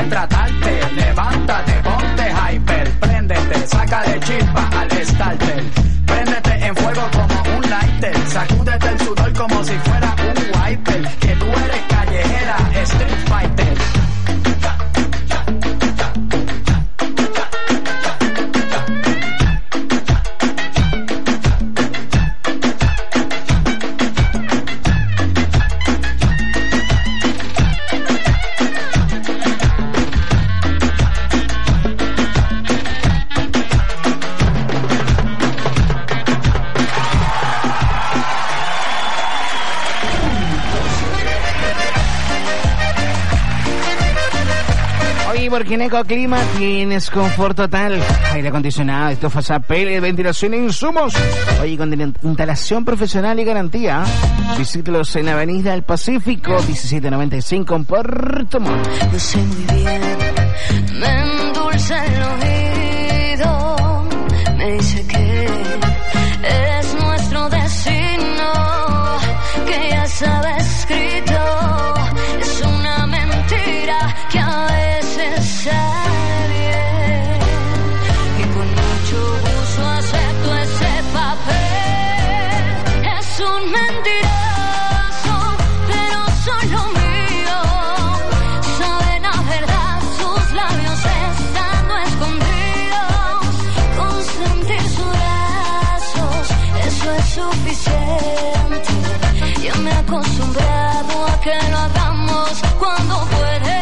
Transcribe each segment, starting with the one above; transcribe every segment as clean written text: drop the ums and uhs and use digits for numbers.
tratarte. Levántate, ponte hyper, préndete, sácale chispa al starter. Préndete en fuego como un lighter, sacúdete el sudor como si fuera un wiper. Que tú eres callejera, street fighter. Porque en Ecoclima tienes confort total, aire acondicionado, estufas a pele, ventilación e insumos. Oye, con instalación profesional y garantía. Visítalos en Avenida del Pacífico 1795 en Puerto Montt. Lo sé muy bien, me endulza el oído, me dice que es nuestro destino, que ya estaba escrito. Es una mentira que a veces sale bien, y con mucho gusto acepto ese papel. Es un mentiroso, pero solo mío. Sabe la verdad, sus labios estando escondidos. Con sentir sus brazos, eso es suficiente. Ya me he acostumbrado a que lo hagamos cuando puede.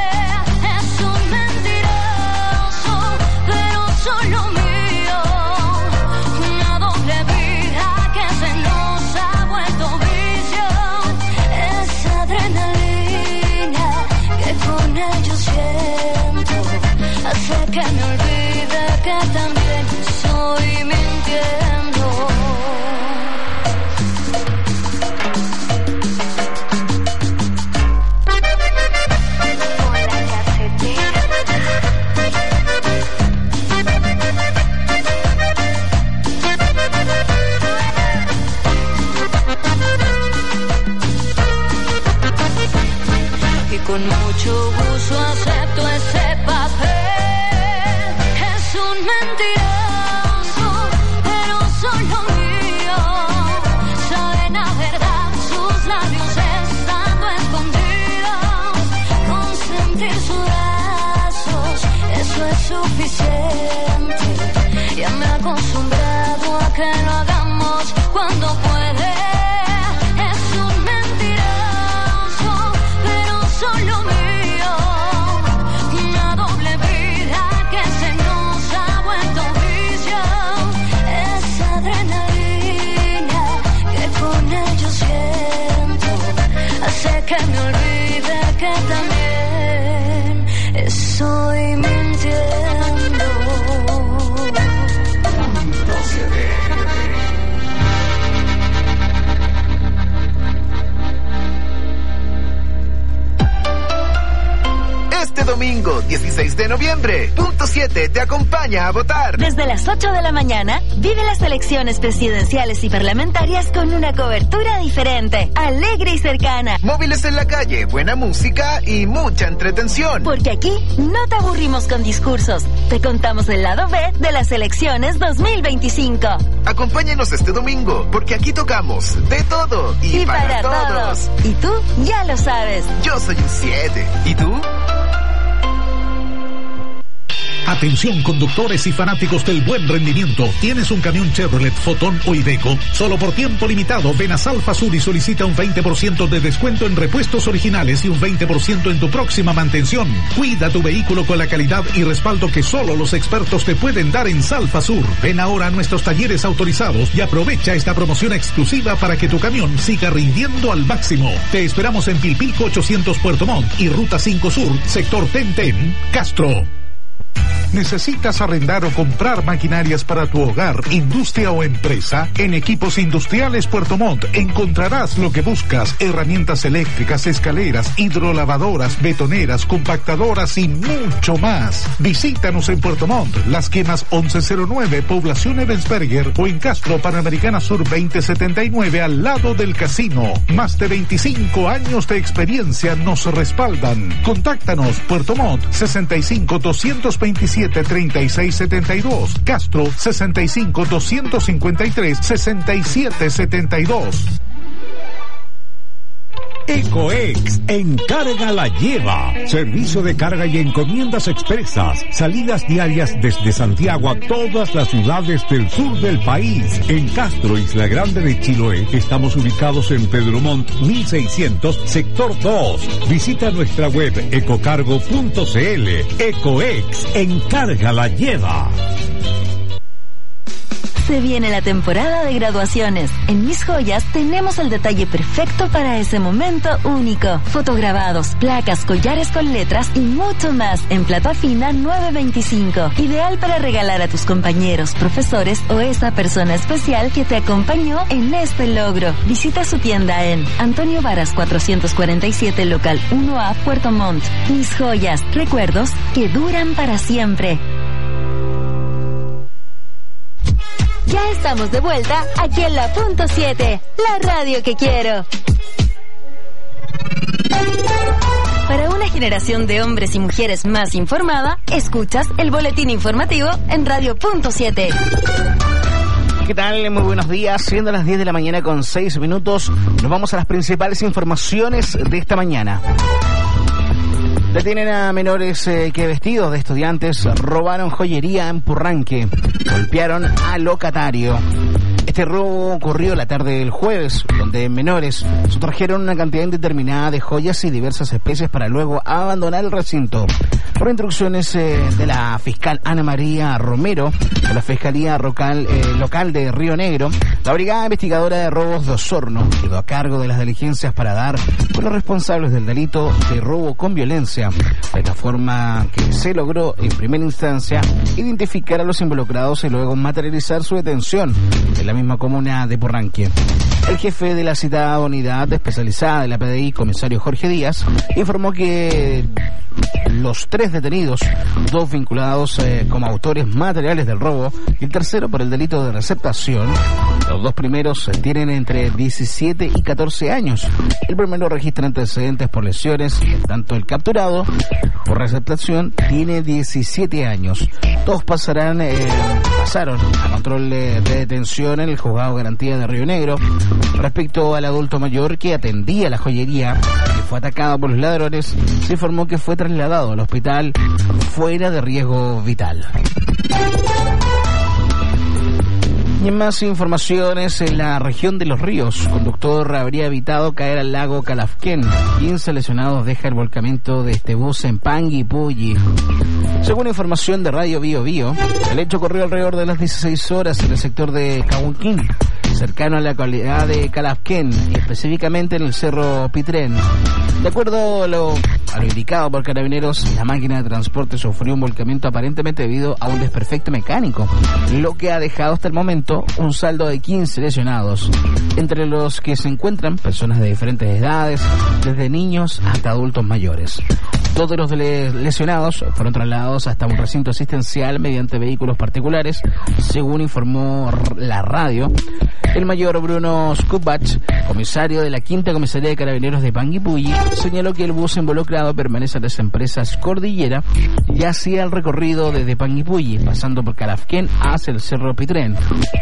Solo mío, una doble vida que se nos ha vuelto vicio. Esa adrenalina que con ellos siento hace que me olvide que también estoy mintiendo. Con mucho gusto acepto ese papel. Es un mentiroso, pero solo mío. Sabe la verdad, sus labios estando escondidos. Con sentir sus brazos, eso es suficiente. Ya me he acostumbrado a que lo hagamos cuando puede. Solo mío, una doble vida que se nos ha vuelto vicio. Esa adrenalina que con ellos siento hace que me olvide que también estoy mintiendo. Este domingo, 16 de noviembre, Punto 7 te acompaña a votar. Desde las 8 de la mañana, vive las elecciones presidenciales y parlamentarias con una cobertura diferente, alegre y cercana. Móviles en la calle, buena música y mucha entretención. Porque aquí no te aburrimos con discursos, te contamos el lado B de las elecciones 2025. Acompáñanos este domingo, porque aquí tocamos de todo y para todos. Y tú ya lo sabes. Yo soy un 7. ¿Y tú? Atención conductores y fanáticos del buen rendimiento. ¿Tienes un camión Chevrolet, Fotón o Iveco? Solo por tiempo limitado ven a Salfa Sur y solicita un 20% de descuento en repuestos originales y un 20% en tu próxima mantención. Cuida tu vehículo con la calidad y respaldo que solo los expertos te pueden dar en Salfa Sur. Ven ahora a nuestros talleres autorizados y aprovecha esta promoción exclusiva para que tu camión siga rindiendo al máximo. Te esperamos en Pilpilco 800 Puerto Montt y Ruta 5 Sur, sector Tenten, Castro. ¿Necesitas arrendar o comprar maquinarias para tu hogar, industria o empresa? En Equipos Industriales Puerto Montt encontrarás lo que buscas: herramientas eléctricas, escaleras, hidrolavadoras, betoneras, compactadoras y mucho más. Visítanos en Puerto Montt, Las Quemas 1109, Población Ebensberger, o en Castro, Panamericana Sur 2079, al lado del casino. Más de 25 años de experiencia nos respaldan. Contáctanos: Puerto Montt 65 227 3672, Castro 65 253 6772. Ecoex, encarga la lleva. Servicio de carga y encomiendas expresas. Salidas diarias desde Santiago a todas las ciudades del sur del país. En Castro, Isla Grande de Chiloé, estamos ubicados en Pedro Montt 1600, sector 2. Visita nuestra web ecocargo.cl. Ecoex, encarga la lleva. Se viene la temporada de graduaciones. En Mis Joyas tenemos el detalle perfecto para ese momento único. Fotograbados, placas, collares con letras y mucho más en plata fina 925. Ideal para regalar a tus compañeros, profesores o esa persona especial que te acompañó en este logro. Visita su tienda en Antonio Varas 447, local 1A, Puerto Montt. Mis Joyas, recuerdos que duran para siempre. Ya estamos de vuelta aquí en la Punto 7, la radio que quiero. Para una generación de hombres y mujeres más informada, escuchas el boletín informativo en Radio Punto 7. ¿Qué tal? Muy buenos días. Siendo las 10 de la mañana con 6 minutos, nos vamos a las principales informaciones de esta mañana. Detienen a menores que vestidos de estudiantes robaron joyería en Purranque. Golpearon al locatario. Este robo ocurrió la tarde del jueves, donde menores sustrajeron una cantidad indeterminada de joyas y diversas especies para luego abandonar el recinto. Por instrucciones de la fiscal Ana María Romero, de la Fiscalía Local de Río Negro, la Brigada Investigadora de Robos de Osorno quedó a cargo de las diligencias para dar con los responsables del delito de robo con violencia. De esta forma que se logró en primera instancia identificar a los involucrados y luego materializar su detención en la misma comuna de Purranque. El jefe de la citada unidad especializada de la PDI, comisario Jorge Díaz, informó que los 3 detenidos, 2 vinculados como autores materiales del robo y el tercero por el delito de receptación. Los 2 primeros tienen entre 17 y 14 años. El primero registra antecedentes por lesiones, y tanto el capturado por receptación tiene 17 años. Todos pasaron a control de detención en el juzgado de garantía de Río Negro. Respecto al adulto mayor que atendía la joyería y fue atacado por los ladrones, se informó que fue trasladado al hospital fuera de riesgo vital. Y en más informaciones, en la región de Los Ríos, conductor habría evitado caer al lago Calafquén. 15 lesionados deja el volcamiento de este bus en Panguipulli. Según información de Radio Bio Bio, el hecho ocurrió alrededor de las 16 horas en el sector de Cahuquín, cercano a la localidad de Calafquén, y específicamente en el Cerro Pitrén. De acuerdo a lo indicado por Carabineros, la máquina de transporte sufrió un volcamiento aparentemente debido a un desperfecto mecánico, lo que ha dejado hasta el momento un saldo de 15 lesionados, entre los que se encuentran personas de diferentes edades, desde niños hasta adultos mayores. Todos los lesionados fueron trasladados hasta un recinto asistencial mediante vehículos particulares, según informó la radio. El mayor Bruno Skubach, comisario de la 5ª Comisaría de Carabineros de Panguipulli, señaló que el bus involucrado permanece a las empresas Cordillera y hacía el recorrido desde Panguipulli, pasando por Calafquén hacia el Cerro Pitrén.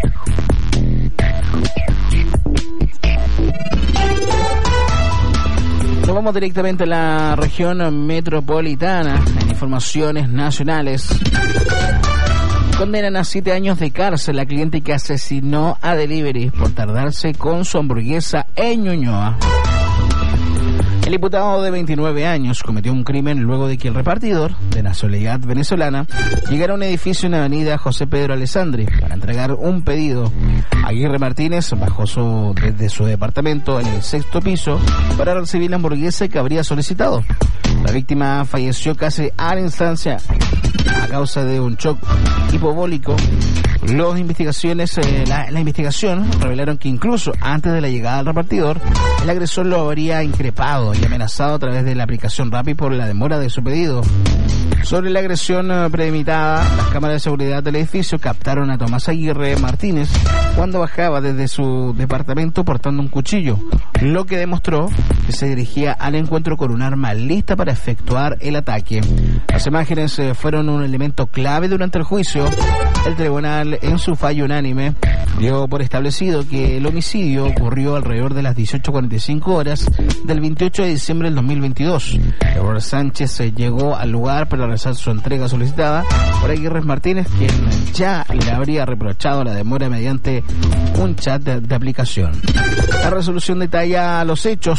Nos vamos directamente a la región metropolitana. En informaciones nacionales, condenan a 7 años de cárcel a cliente que asesinó a Delivery por tardarse con su hamburguesa en Ñuñoa. El diputado de 29 años cometió un crimen luego de que el repartidor, de nacionalidad venezolana, llegara a un edificio en la avenida José Pedro Alessandri para entregar un pedido. Aguirre Martínez bajó desde su departamento en el 6º piso para recibir la hamburguesa que habría solicitado. La víctima falleció casi a causa de un shock hipovólico. La investigación revelaron que incluso antes de la llegada del repartidor, el agresor lo habría increpado y amenazado a través de la aplicación Rappi por la demora de su pedido. Sobre la agresión premeditada, las cámaras de seguridad del edificio captaron a Tomás Aguirre Martínez cuando bajaba desde su departamento portando un cuchillo, lo que demostró que se dirigía al encuentro con un arma lista para efectuar el ataque. Las imágenes fueron un elemento clave durante el juicio. El tribunal, en su fallo unánime, dio por establecido que el homicidio ocurrió alrededor de las 18:45 horas del 28 de diciembre del 2022. Eduardo Sánchez llegó al lugar para realizar su entrega solicitada por Aguirre Martínez, quien ya le habría reprochado la demora mediante un chat de aplicación. La resolución detalla los hechos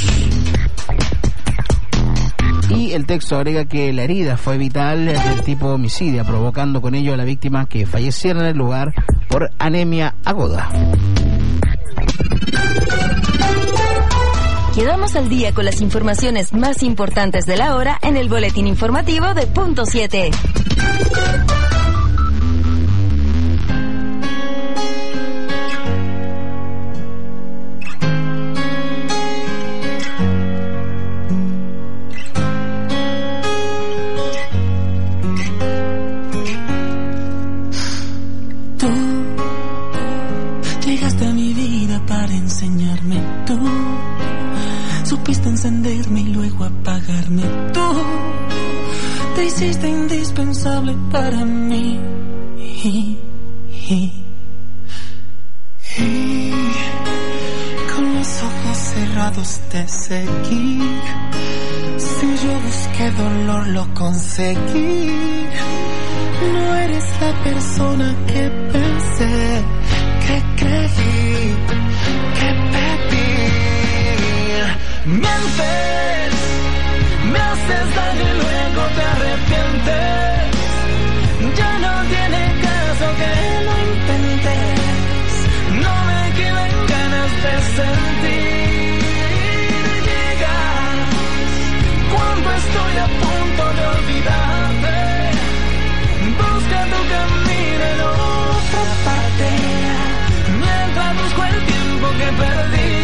y el texto agrega que la herida fue vital del tipo homicidio, provocando con ello a la víctima que falleciera en el lugar por anemia aguda. Quedamos al día con las informaciones más importantes de la hora en el boletín informativo de Punto 7. Supiste encenderme y luego apagarme. Tú te hiciste indispensable para mí. Y con los ojos cerrados te seguí. Si yo busqué dolor lo conseguí. No eres la persona que pensé, que creí, que pedí. Mientes, me haces daño y luego te arrepientes. Ya no tiene caso que lo intentes. No me quedan ganas de sentir. Llegas cuando estoy a punto de olvidarte. Busca tu camino en otra parte, mientras busco el tiempo que perdí.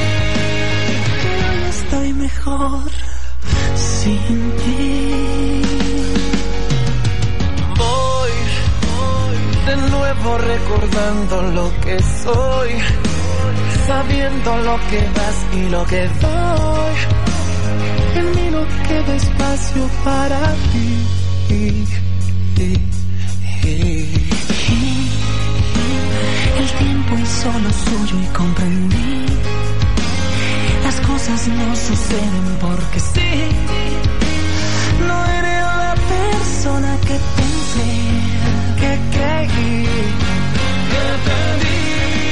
Estoy mejor sin ti. Voy de nuevo recordando lo que soy, sabiendo lo que das y lo que doy. En mí no queda espacio para ti. El tiempo hizo lo suyo y comprendí. Las cosas no suceden porque sí. No eres la persona que pensé, que creí, que perdí.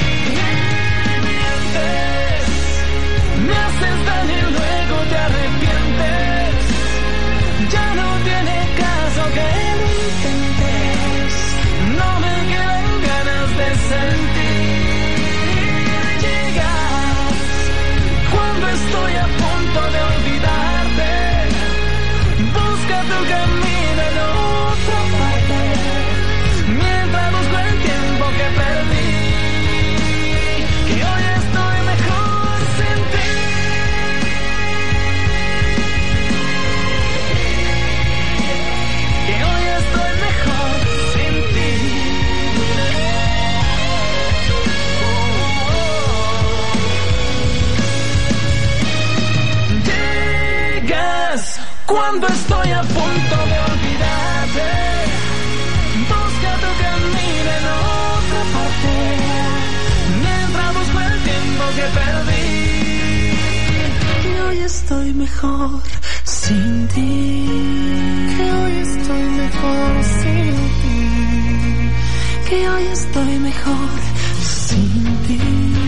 Mientes, me haces daño y luego te arrepientes. Ya no tiene caso que lo intentes. No me quedan ganas de sentir. Cuando estoy a punto de olvidarte, busca tu camino en otra parte, mientras busco el tiempo que perdí. Que hoy estoy mejor sin ti. Que hoy estoy mejor sin ti. Cuando estoy a punto de olvidarte, busca tu camino en otra parte, mientras busco el tiempo que perdí. Que hoy estoy mejor sin ti. Que hoy estoy mejor sin ti. Que hoy estoy mejor sin ti.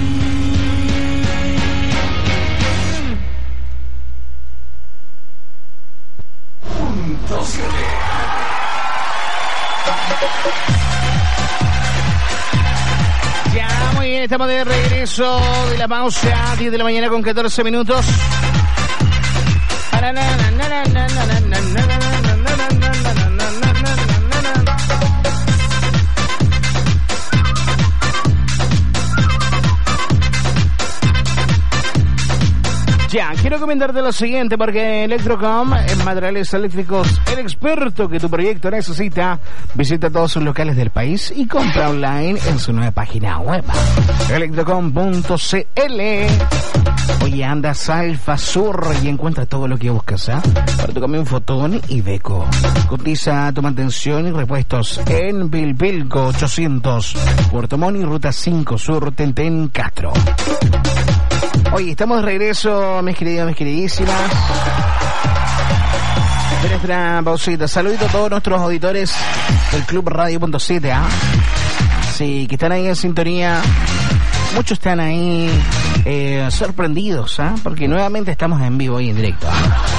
Ya, muy bien, estamos de regreso de la pausa, 10 de la mañana con 14 minutos. Quiero comentarte lo siguiente, porque Electrocom, en materiales eléctricos, el experto que tu proyecto necesita, visita todos sus locales del país y compra online en su nueva página web, electrocom.cl. Oye, anda Alfa Sur y encuentra todo lo que buscas, para tu camión Fotón y Iveco. Cotiza tu mantención y repuestos en Bilbilco 800, Puerto Montt y Ruta 5 Sur, Tentén, Castro. Oye, estamos de regreso, mis queridos, mis queridísimas. De nuestra pausita. Saludito a todos nuestros auditores del Club Radio.7, Sí, que están ahí en sintonía. Muchos están ahí sorprendidos, porque nuevamente estamos en vivo y en directo.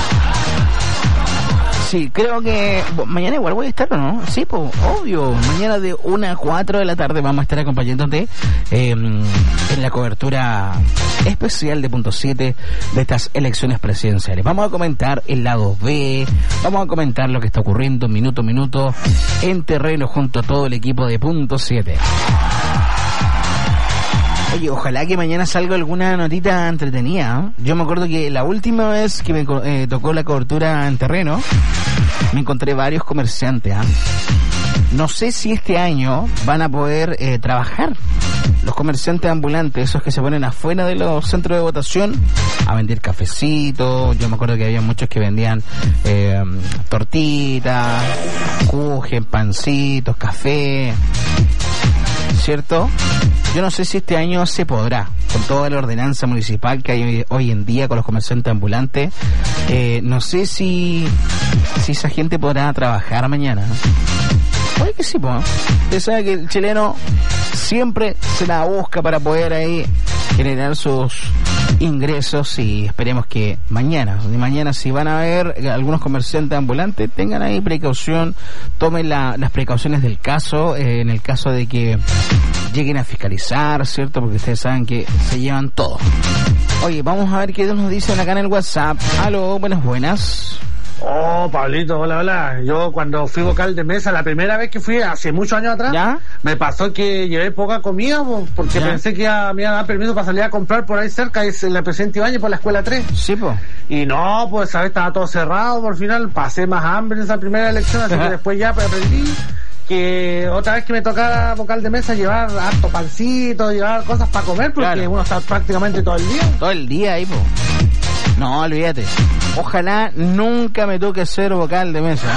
Sí, creo que mañana igual voy a estar, ¿o no? Sí, pues, obvio. Mañana de 1 a 4 de la tarde vamos a estar acompañándote en la cobertura especial de Punto 7 de estas elecciones presidenciales. Vamos a comentar el lado B, vamos a comentar lo que está ocurriendo minuto a minuto en terreno junto a todo el equipo de Punto 7. Oye, ojalá que mañana salga alguna notita entretenida. Yo me acuerdo que la última vez que me tocó la cobertura en terreno, me encontré varios comerciantes. No sé si este año van a poder trabajar los comerciantes ambulantes, esos que se ponen afuera de los centros de votación a vender cafecitos. Yo me acuerdo que había muchos que vendían tortitas, kuchen, pancitos, café, ¿cierto? Yo no sé si este año se podrá, con toda la ordenanza municipal que hay hoy en día con los comerciantes ambulantes. No sé si esa gente podrá trabajar mañana. Oye, que sí, pues. Usted sabe que el chileno siempre se la busca para poder ahí generar sus ingresos, y esperemos que mañana si van a ver algunos comerciantes ambulantes, tengan ahí precaución, tomen las precauciones del caso, en el caso de que lleguen a fiscalizar, ¿cierto? Porque ustedes saben que se llevan todo. Oye, vamos a ver qué nos dicen acá en el WhatsApp. Aló, buenas. Oh, Pablito, hola. Yo cuando fui vocal de mesa, la primera vez que fui, hace muchos años atrás, ¿ya? Me pasó que llevé poca comida, porque ¿ya? Pensé que me iba a dar permiso para salir a comprar por ahí cerca, es la Presidente Ibáñez por la Escuela 3. Sí, pues. Y no, pues, ¿sabes? Estaba todo cerrado, por final pasé más hambre en esa primera elección, así que después ya aprendí que otra vez que me tocara vocal de mesa, llevar harto pancito, llevar cosas para comer, porque uno está prácticamente todo el día. Todo el día ahí, pues. No, olvídate. Ojalá nunca me toque ser vocal de mesa.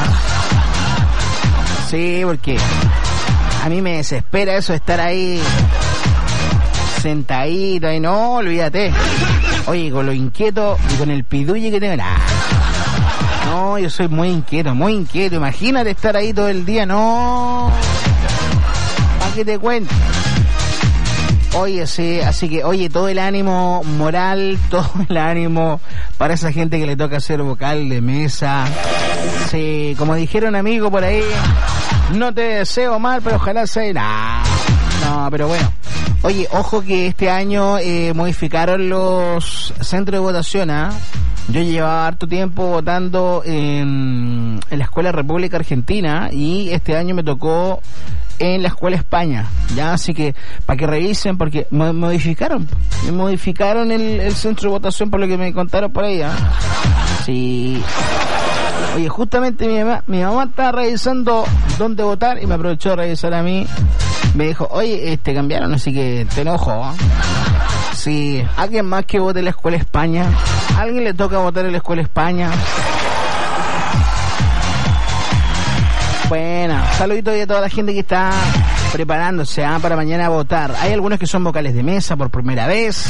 Sí, porque a mí me desespera eso de estar ahí sentadito y no, olvídate. Oye, con lo inquieto y con el pidulle que tengo, no, yo soy muy inquieto. Imagínate estar ahí todo el día, no. ¿Para qué te cuento? Oye, sí, así que, oye, todo el ánimo moral, todo el ánimo para esa gente que le toca ser vocal de mesa. Sí, como dijeron amigos por ahí, no te deseo mal, pero ojalá sea... No, pero bueno. Oye, ojo que este año modificaron los centros de votación, Yo llevaba harto tiempo votando en la Escuela República Argentina y este año me tocó en la Escuela España, ya, así que para que revisen, porque modificaron el centro de votación por lo que me contaron por ahí, Sí. Oye, justamente mi mamá estaba revisando dónde votar y me aprovechó de revisar a mí. Me dijo, oye, cambiaron, así que te enojo, Sí, alguien más que vote en la Escuela España, alguien le toca votar en la Escuela España. Bueno, saluditos a toda la gente que está preparándose para mañana a votar. Hay algunos que son vocales de mesa por primera vez.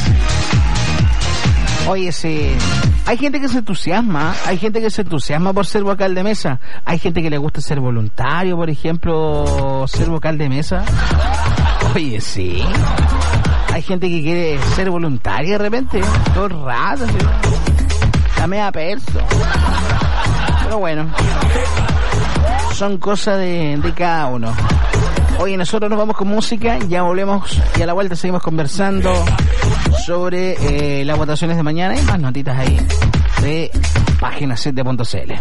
Oye, sí, hay gente que se entusiasma por ser vocal de mesa. Hay gente que le gusta ser voluntario, por ejemplo, ser vocal de mesa. Oye, sí. Hay gente que quiere ser voluntaria de repente, todo el rato, ¿sí? La media perso. Pero bueno, son cosas de cada uno. Oye, nosotros nos vamos con música, ya volvemos y a la vuelta seguimos conversando sobre las votaciones de mañana y más notitas ahí de página7.cl.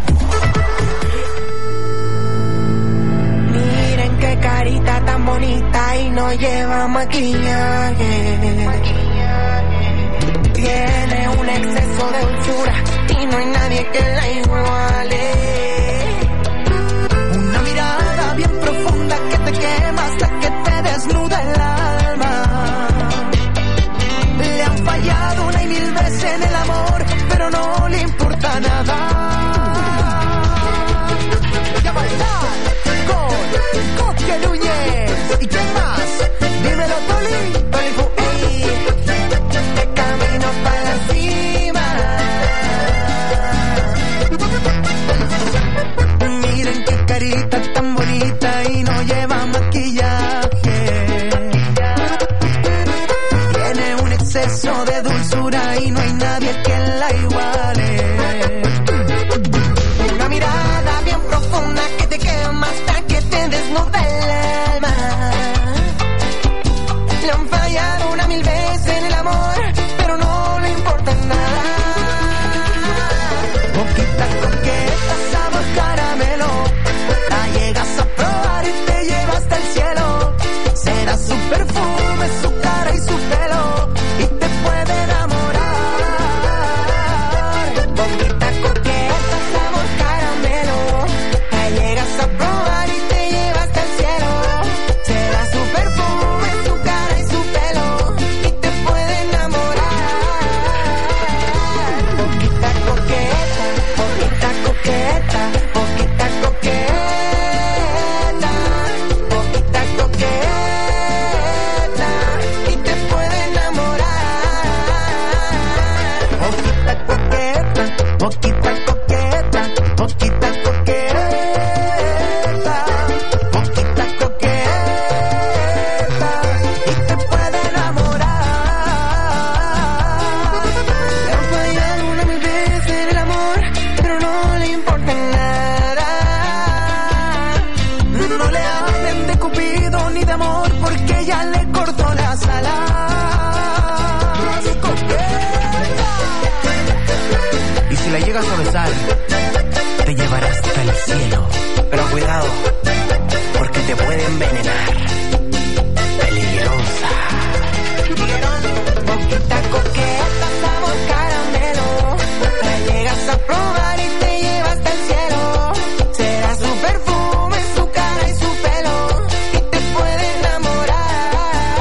Miren qué carita tan bonita y no lleva maquillaje. Tiene una exceso de dulzura y no hay nadie que la iguale. Una mirada bien profunda que te quema hasta que te desnuda el alma. Le han fallado una y mil veces en el amor, pero no le importa nada. Y a bailar con Coque Núñez. ¿Y quién más? Dímelo, Toli. Toli Fu, ey. De camino para la cima. Miren qué carita tan bonita y no lleva maquillaje. Tiene un exceso de dulzura y no hay nadie que la iguale. Una mirada bien profunda que te quema hasta que te desnuda el alma. Le han fallado una mil veces en el amor, pero no le importa nada. Boquita coqueta, sabor caramelo, la llegas a probar y te lleva hasta el cielo. Será su perfume, su cara y su pelo, y te puede enamorar. Boquita coqueta, sabor caramelo, la llegas a probar y te lleva hasta el cielo. Será su perfume, su cara y su pelo, y te puede enamorar. Boquita coqueta, boquita coqueta, boquita coqueta, boquita coqueta, y te puede enamorar. Boquita coqueta, boquita coqueta, boquita coqueta, boquita coqueta, y te puede enamorar. Le han fallado una mil veces en el amor, pero no le importa nada. No le hablen de Cupido ni de amor, porque ya le cortó las alas. Y si la llegas a besar, te llevará hasta el cielo. Pero cuidado, porque te puede envenenar. Peligrosa. Boquita coqueta, sabor caramelo, la llegas a probar y te lleva hasta el cielo. Será su perfume, su cara y su pelo, y te puede enamorar.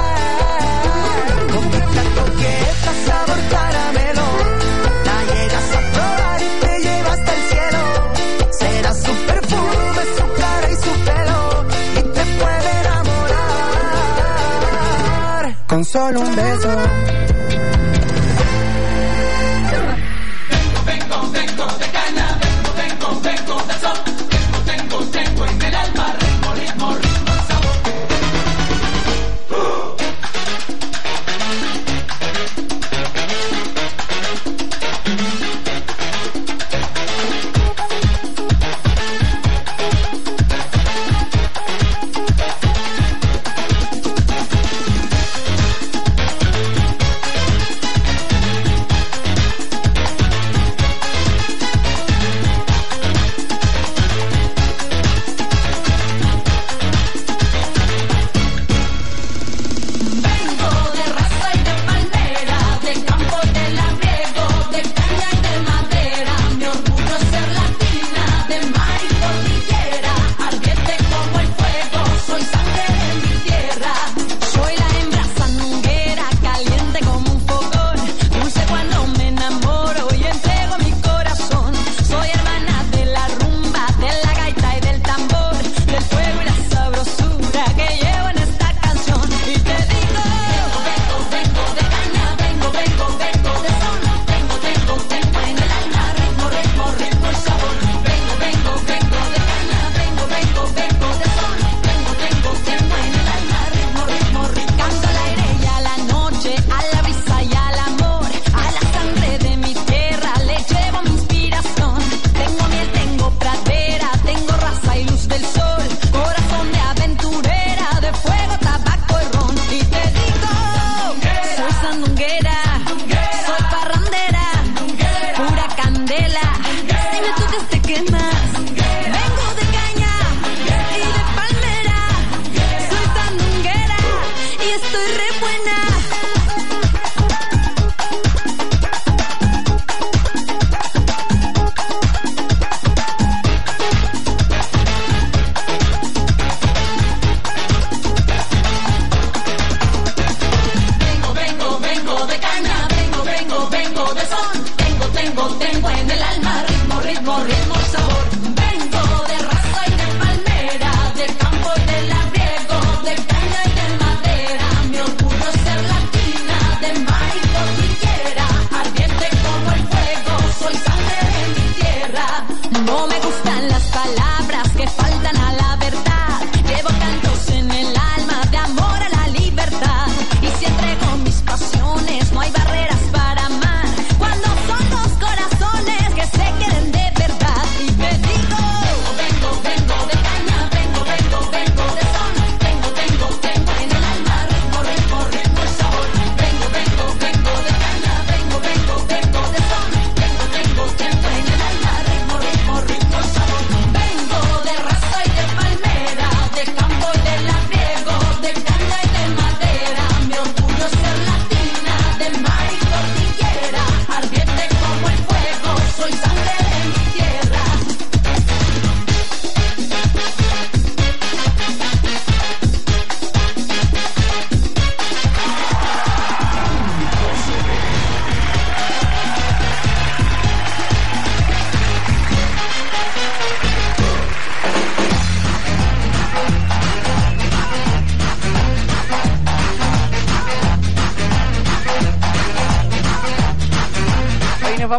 Boquita coqueta, sabor caramelo, la llegas a probar y te lleva hasta el cielo. Será su perfume, su cara y su pelo, y te puede enamorar. Con solo un beso.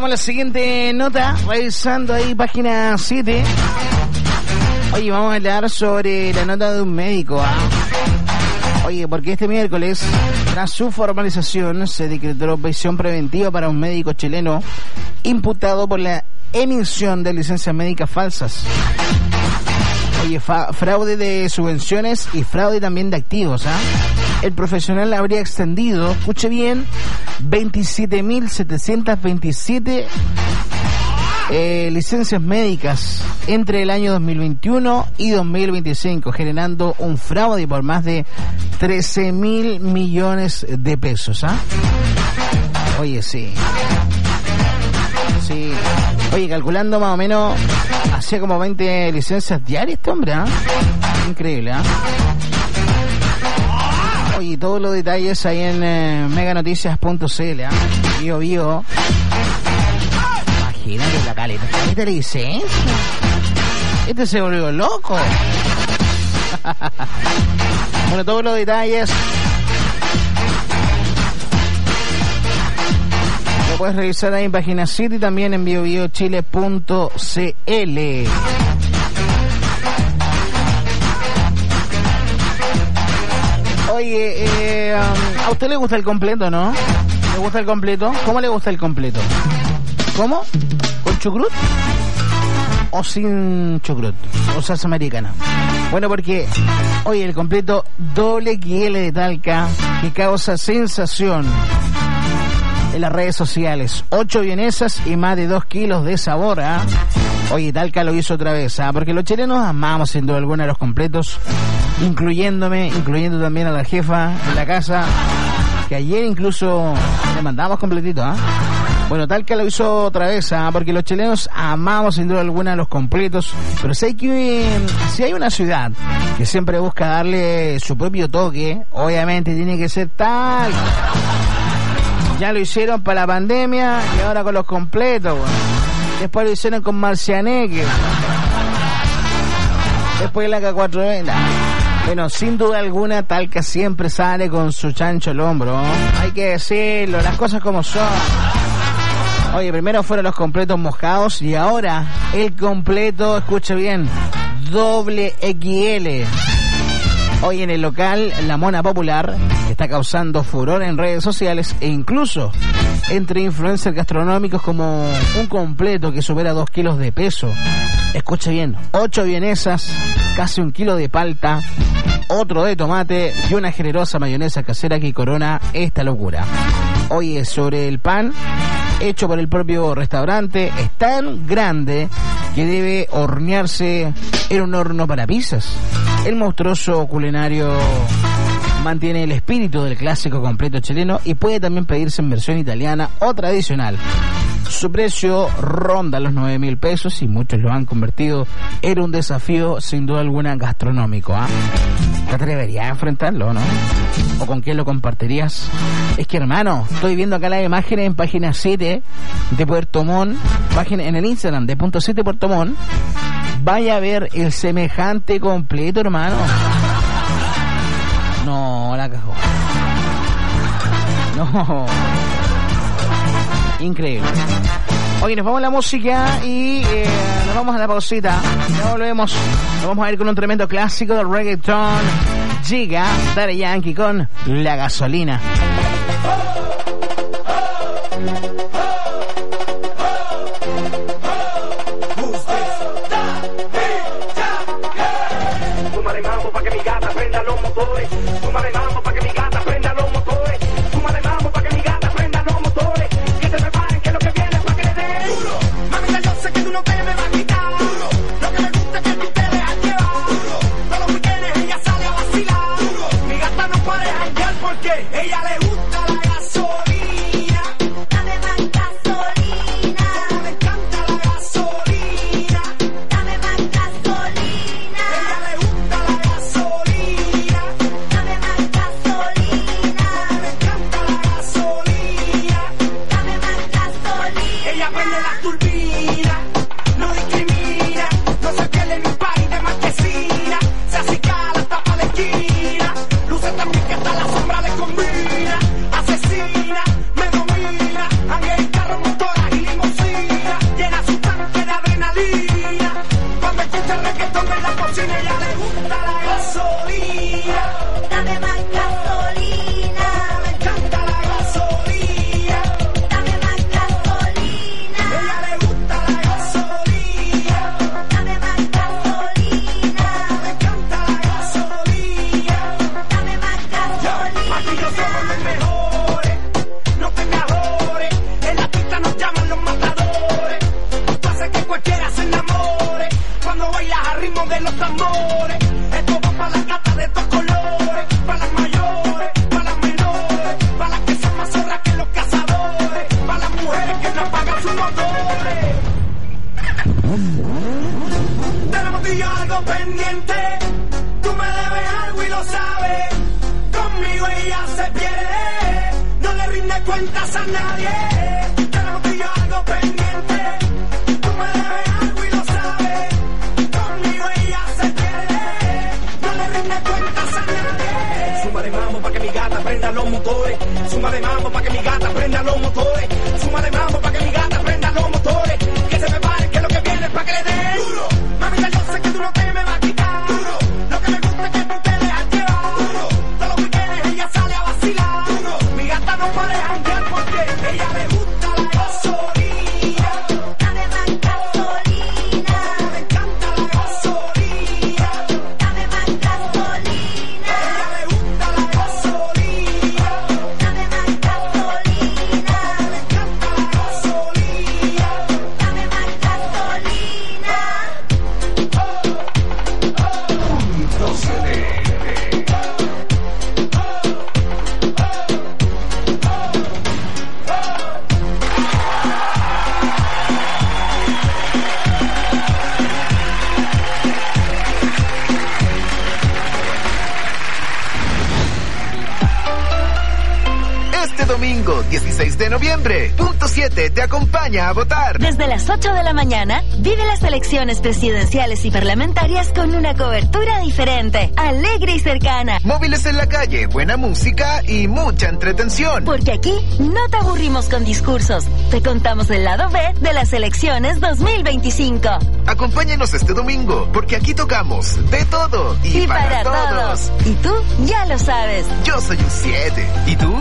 vamos a la siguiente nota, revisando ahí página 7. Oye, vamos a hablar sobre la nota de un médico, Oye, porque este miércoles, tras su formalización, se decretó prisión preventiva para un médico chileno imputado por la emisión de licencias médicas falsas. Oye, fraude de subvenciones y fraude también de activos, El profesional habría extendido, escuche bien, 27.727 licencias médicas entre el año 2021 y 2025, generando un fraude por más de 13.000 millones de pesos, Oye, sí. Sí. Oye, calculando más o menos, hacía como 20 licencias diarias este hombre, Increíble, Oye, todos los detalles ahí en meganoticias.cl, Bio. Imagínate la caleta de licencia. Este se volvió loco. Bueno, todos los detalles lo puedes revisar ahí en página 7 y también en biobiochile.cl. Oye, ¿a usted le gusta el completo, no? ¿Le gusta el completo? ¿Cómo le gusta el completo? ¿Cómo? ¿Con chucrut? ¿O sin chucrut? ¿O salsa americana? Bueno, porque, oye, el completo doble XL de Talca, que causa sensación en las redes sociales. 8 vienesas y más de 2 kilos de sabor, Oye, Talca lo hizo otra vez, porque los chilenos amamos sin duda alguna los completos, incluyendo también a la jefa en la casa, que ayer incluso le mandamos completito, Bueno, Talca lo hizo otra vez, porque los chilenos amamos sin duda alguna los completos, pero si hay una ciudad que siempre busca darle su propio toque, obviamente tiene que ser Talca. Ya lo hicieron para la pandemia y ahora con los completos, Después lo hicieron con Marcianeque. Después la K4. Bueno, sin duda alguna, Talca siempre sale con su chancho al hombro. Hay que decirlo, las cosas como son. Oye, primero fueron los completos mojados y ahora el completo, escucha bien, doble XL. Hoy en el local La Mona Popular está causando furor en redes sociales e incluso entre influencers gastronómicos, como un completo que supera 2 kilos de peso. Escuche bien, 8 vienesas, casi 1 kilo de palta, otro de tomate y una generosa mayonesa casera que corona esta locura. Oye, sobre el pan, hecho por el propio restaurante, es tan grande que debe hornearse en un horno para pizzas. El monstruoso culinario mantiene el espíritu del clásico completo chileno y puede también pedirse en versión italiana o tradicional. Su precio ronda los 9.000 pesos y muchos lo han convertido en un desafío sin duda alguna gastronómico. ¿Te atreverías a enfrentarlo o no? ¿O con quién lo compartirías? Es que, hermano, estoy viendo acá las imágenes en página 7 de Puerto Montt, página en el Instagram de .7 Puerto Montt. Vaya a ver el semejante completo, hermano. No, la cagó. No. Increíble. Oye, nos vamos a la música y nos vamos a la pausita. Ya volvemos. Nos vamos a ir con un tremendo clásico del reggaeton. Giga, Daddy Yankee con La Gasolina. Súmale mambo pa' que mi gata prenda los motores. Súmale mambo pa' que mi gata prenda los motores. Súmale mambo pa' que mi gata prenda los motores. Que se preparen que lo que viene es pa' que le den duro. Mamita, yo sé que tú no te me vas a quitar duro. Lo que me gusta es que tú te dejas llevar duro. Todos los weekendes ella sale a vacilar duro. Mi gata no puede janguear porque ella le gusta la gasolina. Dame más gasolina. Me encanta la gasolina. Dame más gasolina. Ella le gusta la gasolina. Dame más gasolina. Me encanta la gasolina. Dame más gasolina. Ella prende la turbina, no discrimina, no se pierde ni un país de marquesina. Se acicala hasta pa' la esquina, luce también que hasta la sombra le combina. sabores. Esto va para las gatas de estos colores, para las mayores, para las menores, para las que son más zorras que los cazadores, para las mujeres que no apagan sus motores. Tenemos tú y yo algo pendiente, tú me debes algo y lo sabes. Conmigo ella se pierde, no le rinde cuentas a nadie. Tenemos tú y yo algo pendiente, tú me debes algo y lo sabes. Conmigo ella se pierde, no le rinde cuentas a nadie. Suma de mambo pa' que mi gata prenda los motores, suma de mambo pa' que mi gata prenda los motores, suma de mambo pa' que mi gata prenda los motores. Que se preparen que lo que viene es pa' que le den duro. Mami, ya yo sé que tú no te me vas a quitar duro. Lo que me gusta es que tú te dejas llevar duro. Todos los weekends ella sale a vacilar duro. Mi gata no para de janguear porque ella le gusta la gasolina. Dame más gasolina. Me encanta la gasolina. Dame más gasolina. Ella le gusta la gasolina. Dame más gasolina. Me encanta la gasolina. Dame más gasolina. Este domingo, 16 de noviembre, Punto 7 te acompaña a votar. Desde las 8 de la mañana, vive las elecciones presidenciales y parlamentarias con una cobertura diferente, alegre y cercana. Móviles en la calle, buena música y mucha entretención. Porque aquí no te aburrimos con discursos, te contamos el lado B de las elecciones 2025. Acompáñanos este domingo, porque aquí tocamos de todo y para todos. Y tú ya lo sabes. Yo soy un 7. ¿Y tú?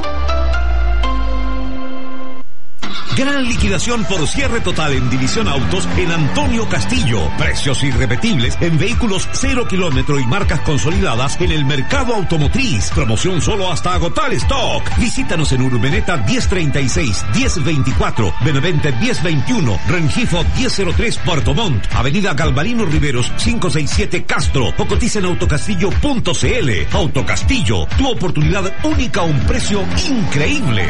Gran liquidación por cierre total en División Autos en Antonio Castillo. Precios irrepetibles en vehículos 0 kilómetro y marcas consolidadas en el mercado automotriz. Promoción solo hasta agotar stock. Visítanos en Urbeneta 1036, 1024, Benavente 1021, Rengifo 1003, Puerto Montt, Avenida Galvarino Riveros 567 Castro, o cotiza en autocastillo.cl. Autocastillo, tu oportunidad única a un precio increíble.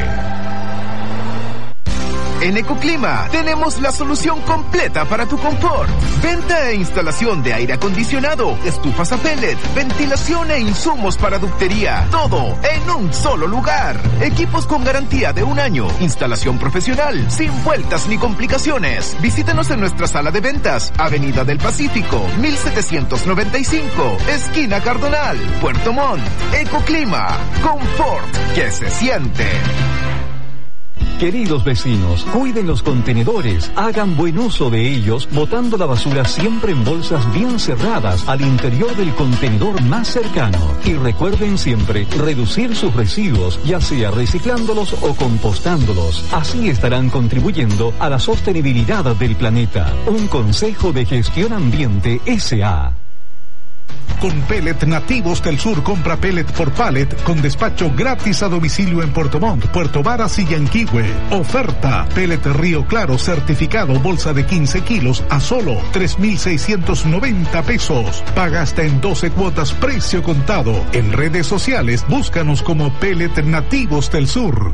En Ecoclima tenemos la solución completa para tu confort. Venta e instalación de aire acondicionado, estufas a pellet, ventilación e insumos para ductería. Todo en un solo lugar. Equipos con garantía de 1 año. Instalación profesional, sin vueltas ni complicaciones. Visítanos en nuestra sala de ventas, Avenida del Pacífico, 1795, esquina Cardonal, Puerto Montt. Ecoclima, confort que se siente. Queridos vecinos, cuiden los contenedores, hagan buen uso de ellos, botando la basura siempre en bolsas bien cerradas al interior del contenedor más cercano. Y recuerden siempre reducir sus residuos, ya sea reciclándolos o compostándolos. Así estarán contribuyendo a la sostenibilidad del planeta. Un consejo de Gestión Ambiente S.A. Con Pellet Nativos del Sur, compra pellet por pallet con despacho gratis a domicilio en Puerto Montt, Puerto Varas y Yanquihue. Oferta: pellet Río Claro certificado, bolsa de 15 kilos a solo 3,690 pesos. Paga hasta en 12 cuotas, precio contado. En redes sociales, búscanos como Pellet Nativos del Sur.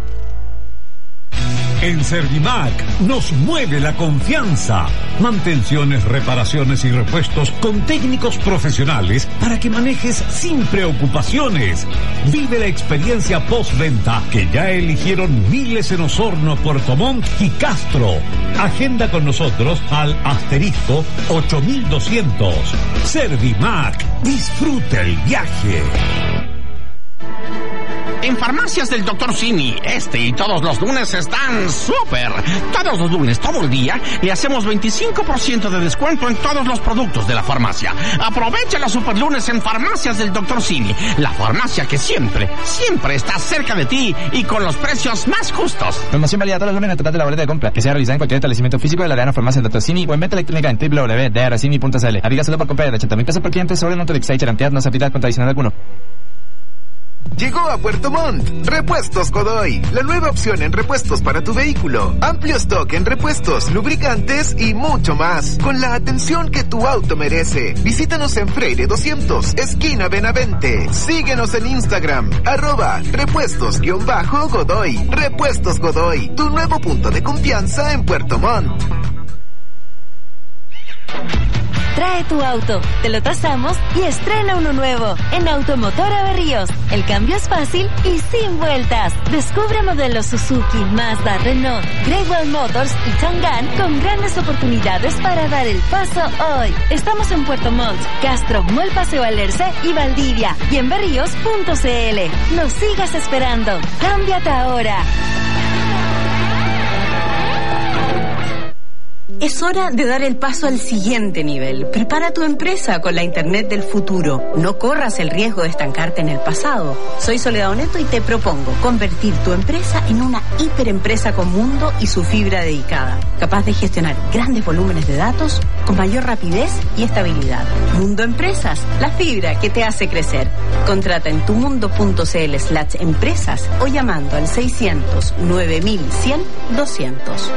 En Servimac nos mueve la confianza. Mantenciones, reparaciones y repuestos con técnicos profesionales para que manejes sin preocupaciones. Vive la experiencia postventa que ya eligieron miles en Osorno, Puerto Montt y Castro. Agenda con nosotros al asterisco 8200. Servimac, disfruta el viaje. En Farmacias del Dr. Simi, este y todos los lunes están súper. Todos los lunes, todo el día, le hacemos 25% de descuento en todos los productos de la farmacia. Aprovecha los super lunes en Farmacias del Dr. Simi, la farmacia que siempre, siempre está cerca de ti y con los precios más justos. Promoción válida todos los lunes total de la boleta de compra, que sea realizada en cualquier establecimiento físico de la Arena Farmacia del Dr. Simi o en venta electrónica en www.drcimi.cl. Avígaselo por compra de 80,000 pesos por cliente sobre un Autodix Rantead, no se aplica con tradicional alguno. Llegó a Puerto Montt, Repuestos Godoy, la nueva opción en repuestos para tu vehículo. Amplio stock en repuestos, lubricantes y mucho más, con la atención que tu auto merece. Visítanos en Freire 200, esquina Benavente. Síguenos en Instagram, @repuestos_Godoy. Repuestos Godoy, tu nuevo punto de confianza en Puerto Montt. Trae tu auto, te lo tasamos y estrena uno nuevo en Automotora Berríos. El cambio es fácil y sin vueltas. Descubre modelos Suzuki, Mazda, Renault, Great Wall Motors y Chang'an con grandes oportunidades para dar el paso hoy. Estamos en Puerto Montt, Castro, Mall Paseo Alerce y Valdivia y en berríos.cl. No sigas esperando. Cámbiate ahora. Es hora de dar el paso al siguiente nivel. Prepara tu empresa con la Internet del futuro. No corras el riesgo de estancarte en el pasado. Soy Soledad Oneto y te propongo convertir tu empresa en una hiperempresa con Mundo y su fibra dedicada, capaz de gestionar grandes volúmenes de datos con mayor rapidez y estabilidad. Mundo Empresas, la fibra que te hace crecer. Contrata en tumundo.cl/empresas o llamando al 600 9100 200.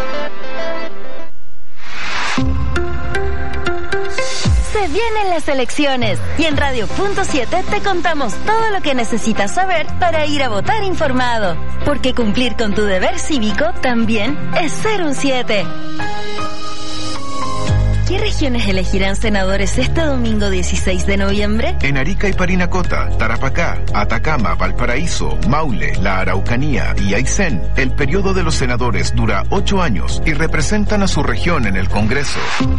Se vienen las elecciones y en Radio.7 te contamos todo lo que necesitas saber para ir a votar informado, porque cumplir con tu deber cívico también es ser un 7. ¿Qué regiones elegirán senadores este domingo 16 de noviembre? En Arica y Parinacota, Tarapacá, Atacama, Valparaíso, Maule, la Araucanía y Aysén, el periodo de los senadores dura 8 años y representan a su región en el Congreso.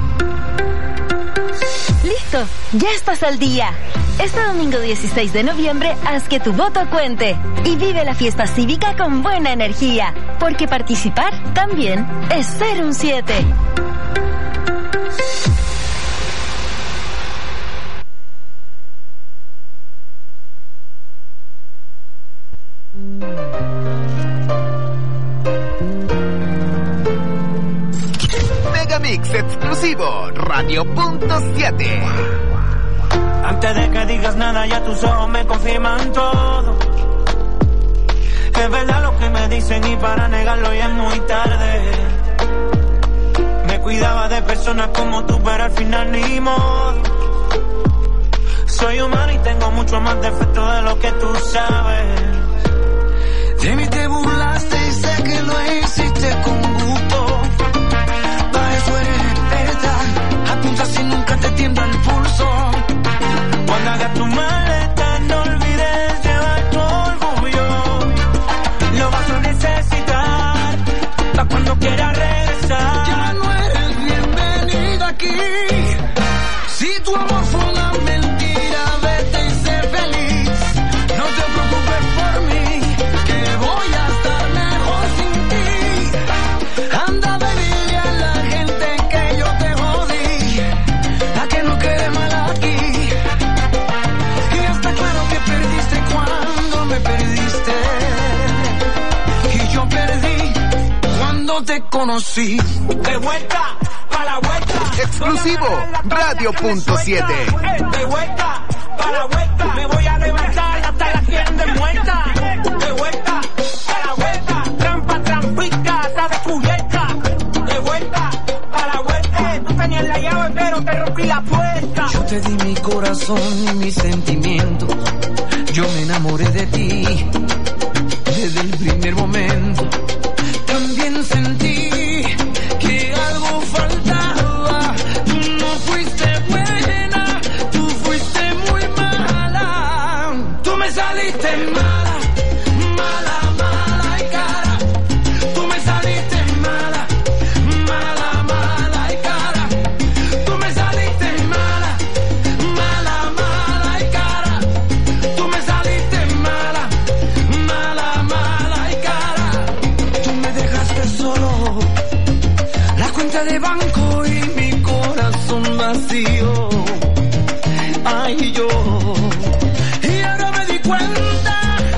¡Listo! ¡Ya estás al día! Este domingo 16 de noviembre, haz que tu voto cuente y vive la fiesta cívica con buena energía, porque participar también es ser un 7. Megamix exclusivo, Radio.7. Antes de que digas nada, ya tus ojos me confirman todo. Es verdad lo que me dicen y para negarlo ya es muy tarde. Me cuidaba de personas como tú, pero al final ni modo. Soy humano y tengo mucho más defectos de lo que tú sabes. De mí te burlaste y sé que lo hiciste con gusto. Para eso eres experta, apunta si nunca te tiembla el pulso. Cuando hagas tu maleta no olvides llevar tu orgullo. Lo vas a necesitar para cuando quieras regresar. Ya no eres bienvenida aquí. Si tu amor fue una mentira, vete y sé feliz. No te preocupes por mí, que voy a estar mejor sin ti. Anda a decirle a la gente que yo te jodí, la que no quede mal aquí. Y está claro que perdiste cuando me perdiste, y yo perdí cuando te conocí. De vuelta para la vuelta. Exclusivo, Radio.7. De vuelta para la vuelta. Me voy a levantar hasta la tienda muerta. De vuelta para la vuelta. Trampa, trampita, está descubierta. De vuelta para la vuelta. Tú tenías la llave, pero te rompí la puerta. Yo te di mi corazón y mis sentimientos. Yo me enamoré de ti desde el primer momento. También sentí que algo faltaba. Tú no fuiste buena, tú fuiste muy mala. Tú me saliste mala, mala, mala y cara. Tú me saliste mala, mala, mala y cara. Tú me saliste mala, mala, mala y cara. Tú me saliste mala, mala, mala y cara. Tú me dejaste solo, la cuenta de banco y mi corazón vacío. Ay, yo. Y ahora me di cuenta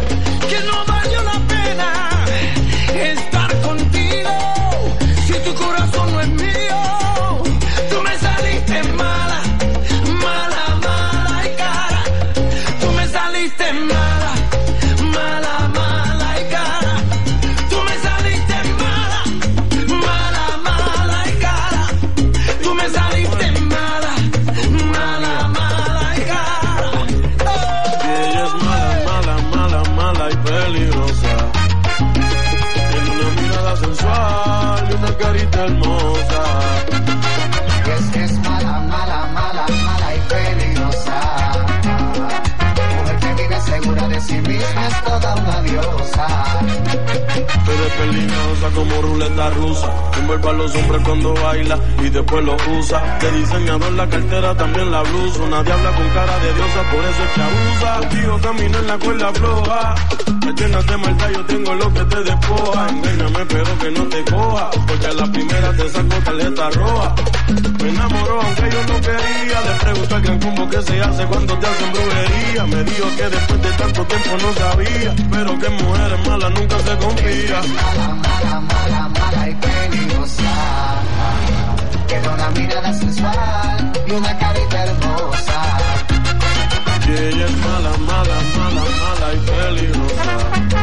peligrosa como ruleta rusa. Envuelve a los hombres cuando baila y después lo usa. De diseñador la cartera, también la blusa. Nadie habla con cara de diosa, por eso es que abusa. Contigo camino en la cuerda floja. Me llenas de maldad, yo tengo lo que te despoja. Engáñame pero que no te coja, porque a la primera te saco tarjeta roja. Me enamoró aunque yo no quería. Le pregunto al gran combo que se hace cuando te hacen brujería. Me dijo que después de tanto tiempo no sabía, pero que mujeres malas nunca se confía. Mala, mala, mala y peligrosa. Tiene una mirada sensual y una carita hermosa. Y ella es mala, mala, mala, mala y peligrosa.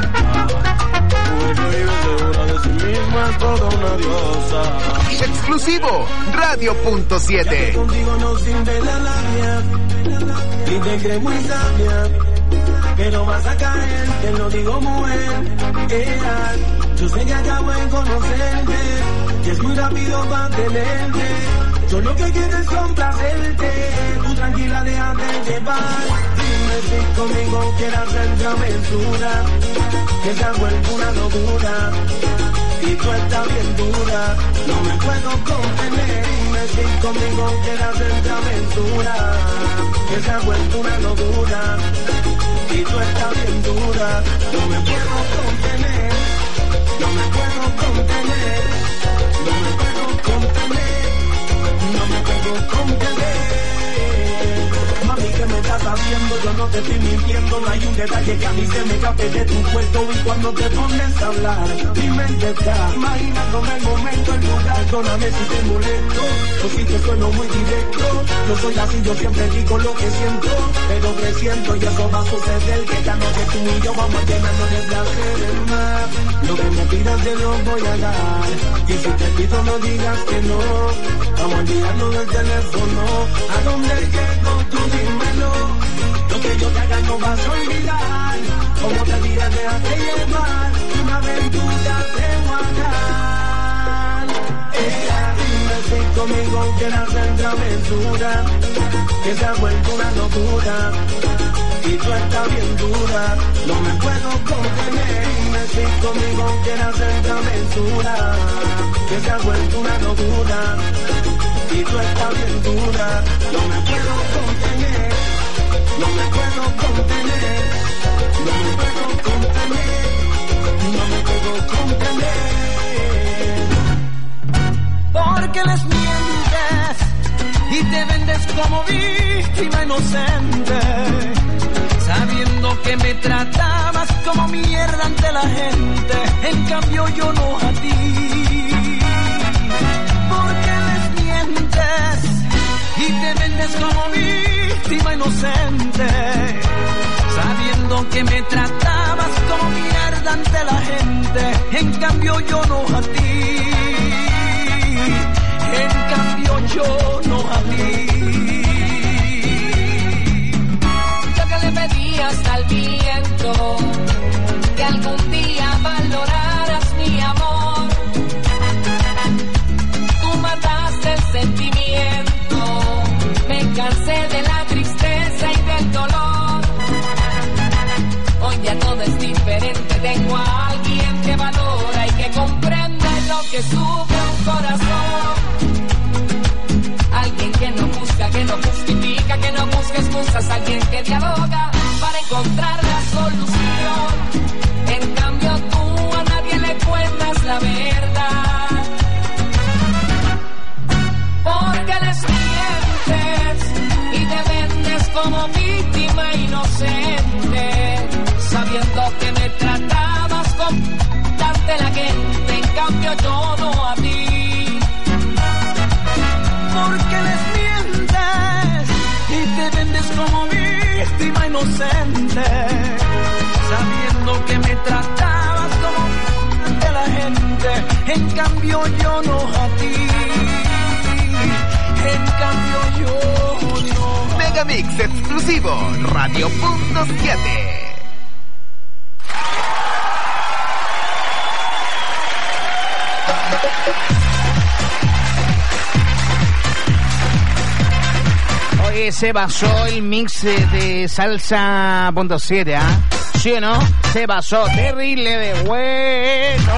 Porque vive segura de sí misma, es toda una diosa. Exclusivo Radio.7. Contigo no sirve la labia y te crees muy sabia, pero vas a caer, te lo digo mujer. Yo sé que acabo de conocerte y es muy rápido para tenerte. Yo lo que quiero es complacerte, tú tranquila déjate llevar. Dime si conmigo quieres hacer travesura, que se ha vuelto una locura y tú estás bien dura, no me puedo contener. Dime si conmigo quieres hacer travesura, que se ha vuelto una locura y tú estás bien dura, no me puedo contener, no me puedo contener, no me puedo contener, no me puedo contener. Mami, ¿qué me estás haciendo? Yo no te estoy mintiendo, no hay un detalle que a mí se me escape de tu cuerpo. Y cuando te pones a hablar, mi mente está imaginándome el momento, el lugar. Perdóname si te molesto, o si te sueno muy directo. Yo soy así, yo siempre digo lo que siento, pero presiento y eso va a suceder. Que esta noche tú y yo vamos a llenarnos de placer más. Lo que me pidas te lo voy a dar, y si te pido no digas que no. Vamos a olvidarnos del teléfono, ¿a dónde llego? Tú dímelo, lo que yo te haga no vas a olvidar. Como te digas, déjate llevar, una aventura te voy a dar. Dime si conmigo quieres hacer travesura, que se ha vuelto una locura y tú estás bien dura, no me puedo contener. Dime si conmigo quieres hacer travesura, que se ha vuelto una locura y tú estás bien dura, no me puedo contener, no me puedo contener, no me puedo contener, no me puedo contener. Porque les mientes y te vendes como víctima inocente, sabiendo que me tratabas como mierda ante la gente, en cambio yo no a ti. Porque les mientes y te vendes como víctima inocente, sabiendo que me tratabas como mierda ante la gente, en cambio yo no a ti, en cambio yo no a ti. Yo que le pedías al viento que algún día valoraras mi amor, tú mataste el sentimiento, me cansé de la tristeza y del dolor. Hoy ya todo es diferente, tengo a alguien que valora y que comprende lo que sufre un corazón. Alguien que no busca, que no justifica, que no busca excusas, alguien que dialoga para encontrar la solución. En cambio tú a nadie le cuentas la verdad, porque les mientes y te vendes como víctima inocente, sabiendo que me tratabas ante la gente, en cambio yo no a ti. Porque les mientes y te vendes como víctima inocente, sabiendo que me tratabas como ante la gente, en cambio yo no a ti, en cambio yo no. Megamix exclusivo Radio.7. Oye, se basó el mix de Salsa.7, ¿Sí o no? Se pasó terrible de bueno.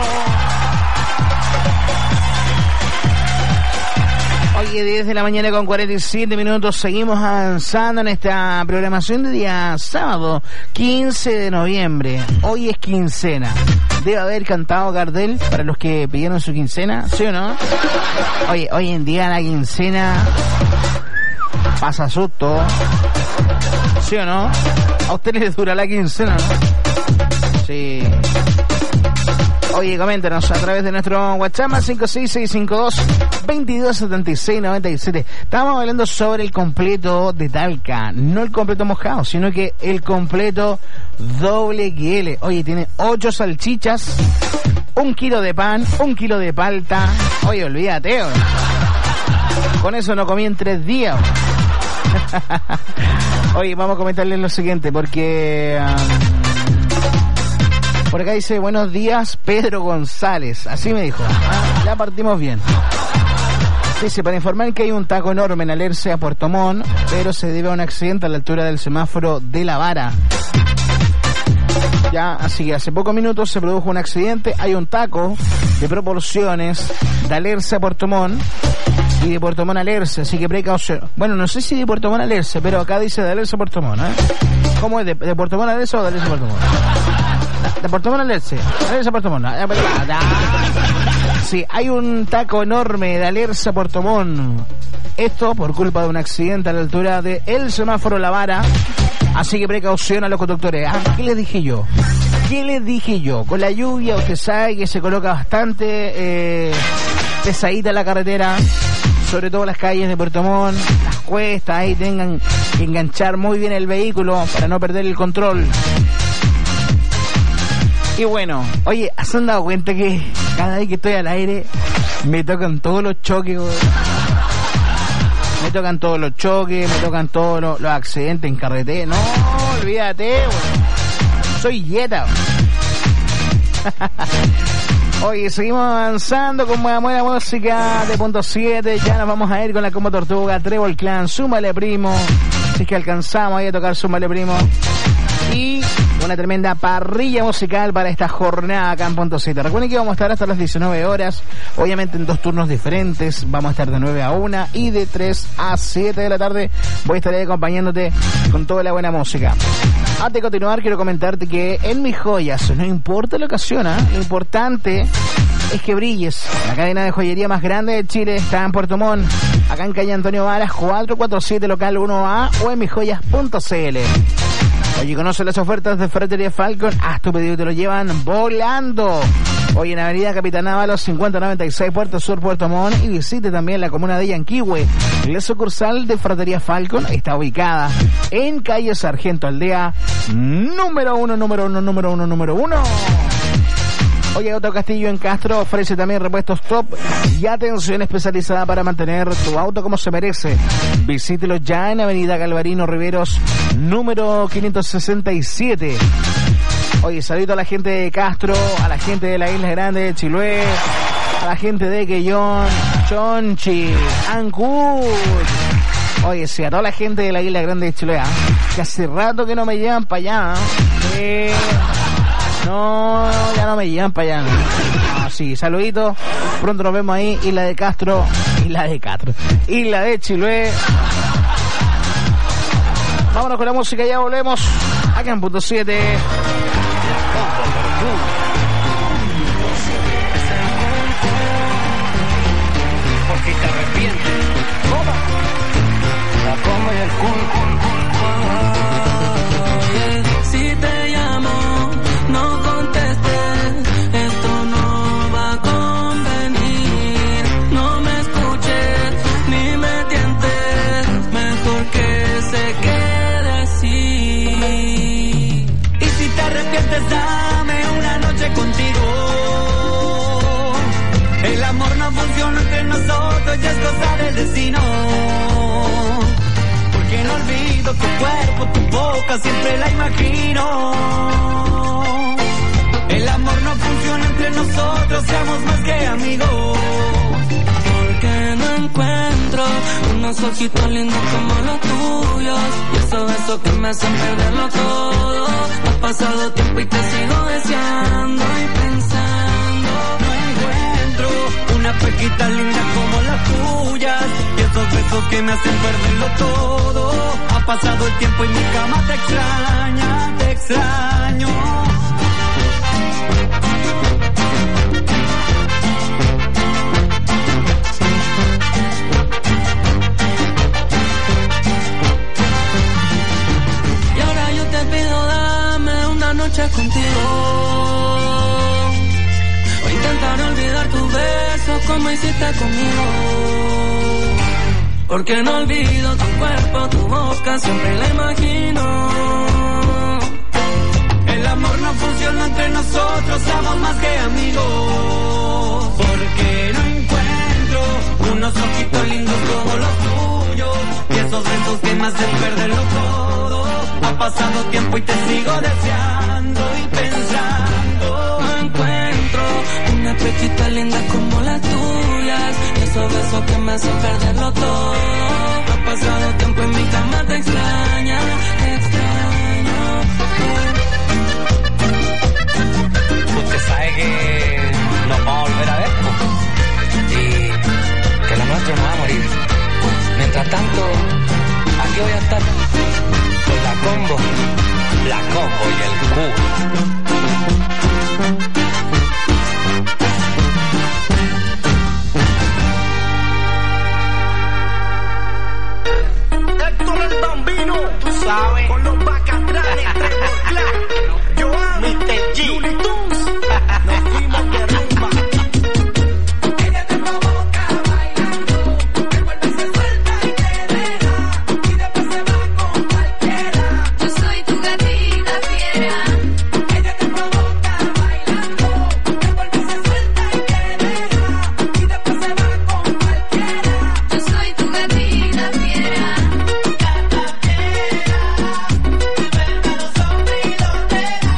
Oye, 10 de la mañana con 47 minutos. Seguimos avanzando en esta programación de día sábado, 15 de noviembre. Hoy es quincena. Debe haber cantado Gardel para los que pidieron su quincena, ¿sí o no? Oye, hoy en día la quincena pasa susto, ¿sí o no? A usted les dura la quincena, ¿no? Sí. Oye, coméntanos a través de nuestro WhatsApp 56652-227697. Estábamos hablando sobre el completo de Talca, no el completo mojado, sino que el completo doble XL. Oye, tiene 8 salchichas, 1 kilo de pan, 1 kilo de palta. Oye, olvídate, oye. Con eso no comí en 3 días. Oye, vamos a comentarles lo siguiente, porque... por acá dice, buenos días, Pedro González. Así me dijo. Ya partimos bien. Dice, para informar que hay un taco enorme en Alerce a Puerto Montt, pero se debe a un accidente a la altura del semáforo de La Vara. Ya, así que hace pocos minutos se produjo un accidente. Hay un taco de proporciones de Alerce a Puerto Montt y de Puerto Montt a Alerce, así que precaución. Bueno, no sé si de Puerto Montt a Alerce, pero acá dice de Alerce a Puerto Montt, ¿eh? ¿Cómo es? ¿De Puerto Montt a Alerce o de Alerce a Puerto Montt? De Puerto Montt a Alerce. Alerce a Puerto Montt. Sí, hay un taco enorme de Alerce a Puerto Montt. Esto por culpa de un accidente a la altura de el semáforo La Vara. Así que precaución a los conductores. ¿Qué les dije yo? ¿Qué les dije yo? Con la lluvia usted sabe que se coloca bastante pesadita la carretera, sobre todo las calles de Puerto Montt, las cuestas, ahí tengan que enganchar muy bien el vehículo para no perder el control. Y bueno, oye, ¿se han dado cuenta que cada vez que estoy al aire me tocan todos los choques, güey? Me tocan todos los choques, me tocan todos los accidentes en carretera. No, olvídate, güey. Soy Jetta. Oye, seguimos avanzando con buena música de punto 7. Ya nos vamos a ir con la Combo Tortuga, Trébol Clan, Súmale Primo. Si es que alcanzamos ahí a tocar Súmale Primo. Y una tremenda parrilla musical para esta jornada acá en Punto 7. Recuerden que vamos a estar hasta las 19 horas, obviamente en 2 turnos diferentes. Vamos a estar de 9 a 1 y de 3 a 7 de la tarde. Voy a estar ahí acompañándote con toda la buena música. Antes de continuar, quiero comentarte que en Mis Joyas, no importa la ocasión, lo importante es que brilles. La cadena de joyería más grande de Chile está en Puerto Montt, acá en calle Antonio Varas 447, local 1A, o en misjoyas.cl. Oye, conoce las ofertas de Ferretería Falcon. Haz tu pedido y te lo llevan volando. Hoy en Avenida Capitán Ábalos 5096, Puerto Sur, Puerto Montt. Y visite también la comuna de Yanquihue. La sucursal de Ferretería Falcon está ubicada en calle Sargento Aldea, número 1. Oye, Auto Castillo en Castro ofrece también repuestos top y atención especializada para mantener tu auto como se merece. Visítelo ya en Avenida Galvarino Riveros, número 567. Oye, saludo a la gente de Castro, a la gente de la Isla Grande de Chiloé, a la gente de Quellón, Chonchi, Ancud. Oye, sí, a toda la gente de la Isla Grande de Chiloé, que hace rato que no me llevan para allá. No, ya no me llevan para allá. Sí, saluditos. Pronto nos vemos ahí. Isla de Castro. Isla de Chiloé. Vámonos con la música, ya volvemos. Acá en Punto 7. Porque te arrepientes. La coma y el culo. Si te llamo, no contestes, esto no va a convenir. No me escuches ni me tientes, mejor que se quede así. Y si te arrepientes, dame una noche contigo. El amor no funciona entre nosotros, ya es cosa del destino. Porque no olvido tu cuerpo, tu boca, siempre la imagino. El amor no funciona entre nosotros, seamos más que amigos. Porque no encuentro unos ojitos lindos como los tuyos, y esos besos que me hacen perderlo todo. pasado tiempo y te sigo deseando y pensando. No encuentro una pequita linda como las tuyas y esos besos que me hacen perderlo todo. Ha pasado el tiempo y mi cama te extraña, te extraño. Y ahora yo te pido, dame una noche contigo. O intentar olvidar tus besos como hiciste conmigo. Porque no olvido tu cuerpo, tu boca, siempre la imagino. El amor no funciona entre nosotros, somos más que amigos. Porque no encuentro unos ojitos lindos como los tuyos y esos besos que me hacen perderlo todo. Ha pasado tiempo y te sigo deseando y pensando. No encuentro una pechita linda como las tuyas y esos besos que me hacen perderlo todo. Ha pasado tiempo y mi cama te extraña, te extraño. Usted sabe que nos vamos a volver a ver, ¿no? Y que lo nuestro no va a morir. Mientras tanto, aquí voy a estar con la combo y el cubo. Héctor el Bambino, tú sabes, con los bacatranes, Trevor Clark, Joan, Mr. G, Looney Tunes, nos fuimos de rumba. Ella te provoca bailando, te vuelve se suelta y te deja, y después se va con cualquiera. Yo soy tu gatita fiera. Ella te provoca bailando, te vuelve se suelta y te deja, y después se va con cualquiera. Yo soy tu gatita fiera. Gata fiera, el verdadero sombrero te da.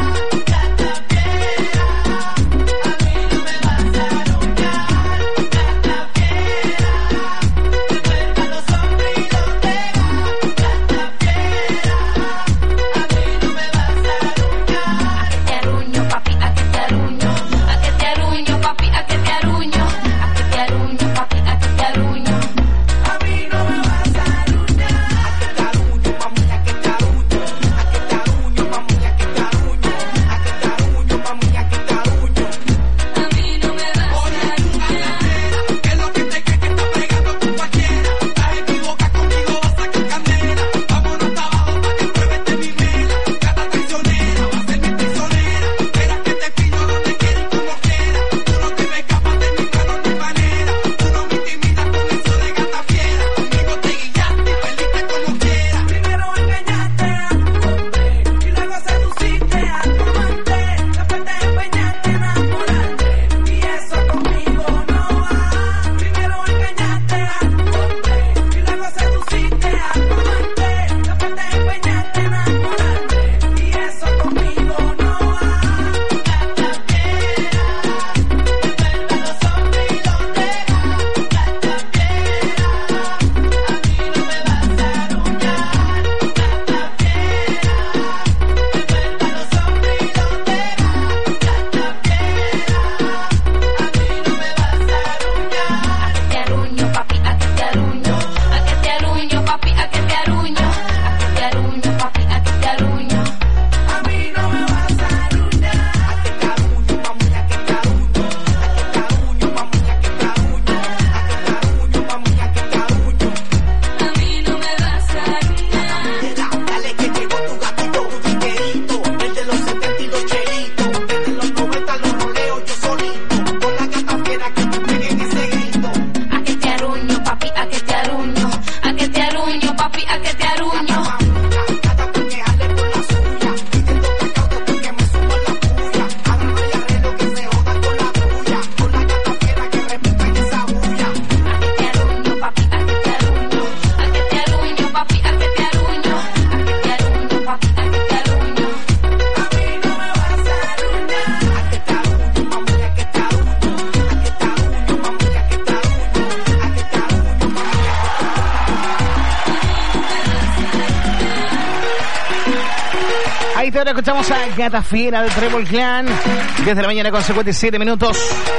Ahí te escuchamos a Gata Fiera del Trébol Clan. Desde la mañana con 57 minutos.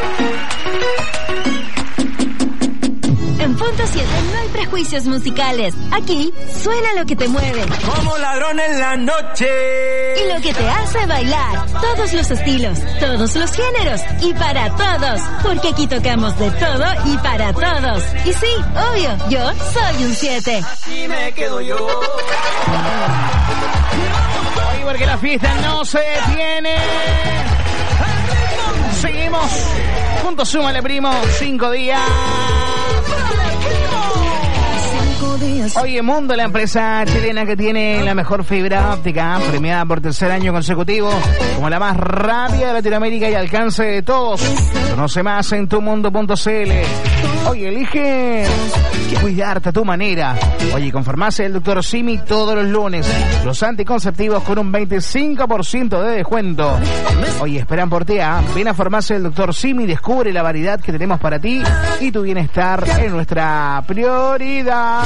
En Punto 7 no hay prejuicios musicales. Aquí suena lo que te mueve. Como ladrón en la noche. Y lo que te hace bailar. Todos los estilos, todos los géneros. Y para todos. Porque aquí tocamos de todo y para todos. Y sí, obvio, yo soy un 7. Aquí me quedo yo. Hoy porque la fiesta no se detiene. Seguimos. Junto súmale, primo. 5 días. Oye, Mundo, la empresa chilena que tiene la mejor fibra óptica, premiada por tercer año consecutivo como la más rápida de Latinoamérica y alcance de todos. Conoce más en tumundo.cl. Oye, elige cuidarte a tu manera. Oye, con Farmacia del Dr. Simi todos los lunes. Los anticonceptivos con un 25% de descuento. Oye, esperan por ti, ¿eh? Ven a Farmacia del Dr. Simi y descubre la variedad que tenemos para ti y tu bienestar es nuestra prioridad.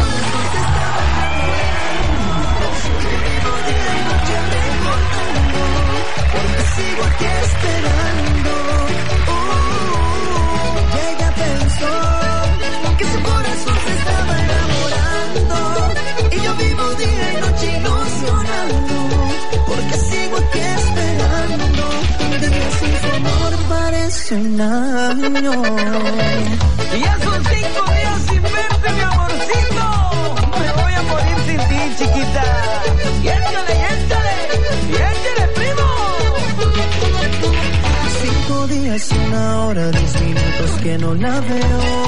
Sigo aquí esperando. Ella pensó que su corazón se estaba enamorando y yo vivo día y noche ilusionando porque sigo aquí esperando. Días sin su amor parece un año. Y ya son 5 días sin verte, mi amorcito. Me voy a morir sin ti, chiquita. Y échale, primo. 5 días, 1 hora, 10 minutos que no la veo.